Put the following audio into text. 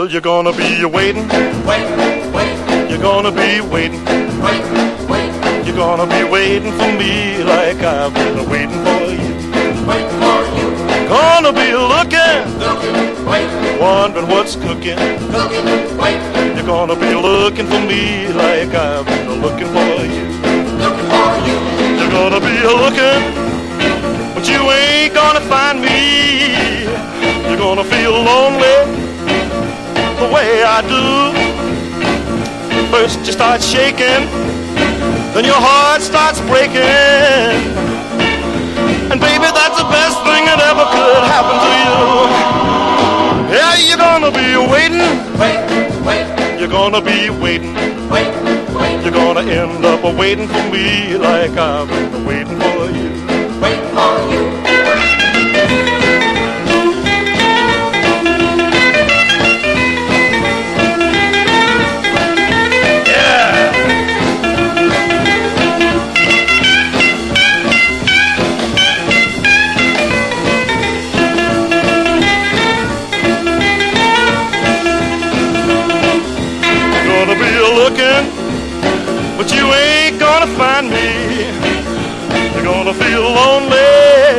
Well, you're gonna be waiting. You're gonna be waiting. You're gonna be waiting for me like I've been waiting for you. Gonna be looking, wondering what's cooking. You're gonna be looking for me like I've been looking for you. You're gonna be looking, but you ain't gonna find me. You're gonna feel lonely the way I do. First you start shaking, then your heart starts breaking. And baby, that's the best thing that ever could happen to you. Yeah, you're gonna be waiting. You're gonna be waiting. You're gonna end up waiting for me like I've been waiting for you. Looking, but you ain't gonna find me. You're gonna feel lonely